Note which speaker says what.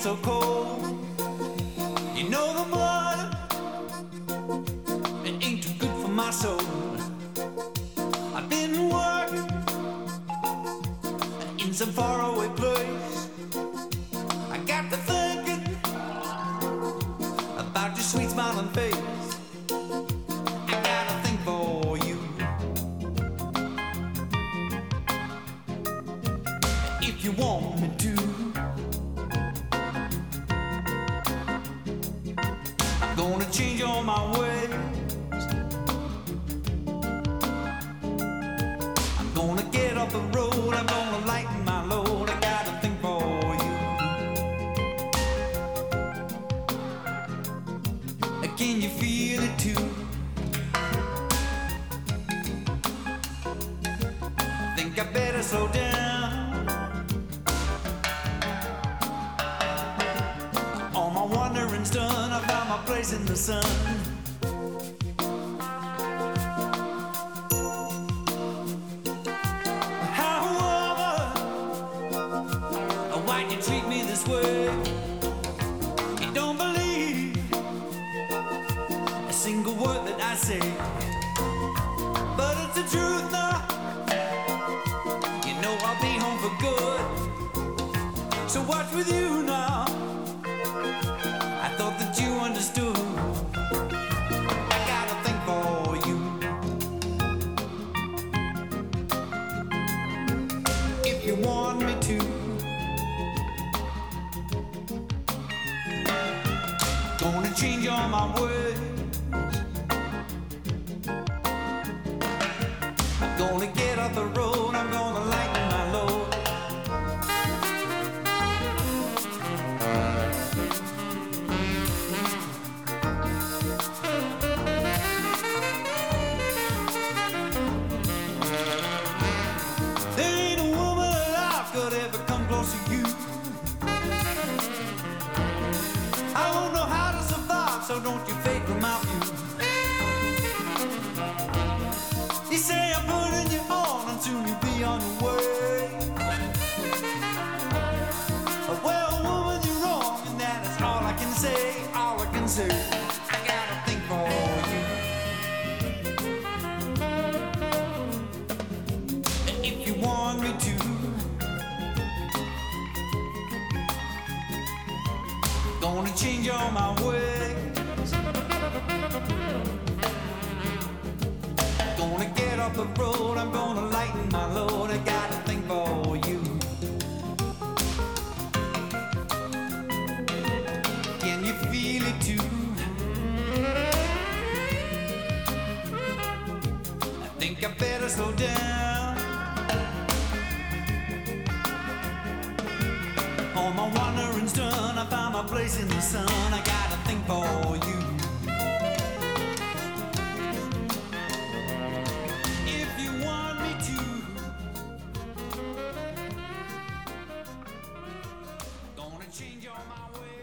Speaker 1: so cold. You know the blood, it ain't too good for my soul. I've been working in some faraway place. I got to thinking about your sweet smiling face. I got a thing for you. If you want me to, I'm gonna change all my ways. I'm gonna get off the road. I'm gonna lighten my load. I got a thing for you. Can you feel it too? Think I better slow down. All my wandering's done. I found my place in the sun. Why'd you treat me this way? You don't believe a single word that I say, but it's the truth now. You know I'll be home for good. So what's with you now? I thought that you understood. I got a thing for you. If you want me to, gonna change all my ways. I'm gonna get off the road. I'm gonna lighten my load. There ain't a woman alive could ever come close to you. I won't know how to survive, so don't you fake from my view. You say I'm putting you on, and soon you'll be on your way. Well, woman, you're wrong, and that is all I can say. All I can say. I got a thing for you. If you want me to, gonna change all my ways. Gonna get off the road. I'm gonna lighten my load. I got a thing for you. Can you feel it too? I think I better slow down. All my wandering's done. I found my place in the sun. I got a thing for you. If you want me to, gonna change all my ways.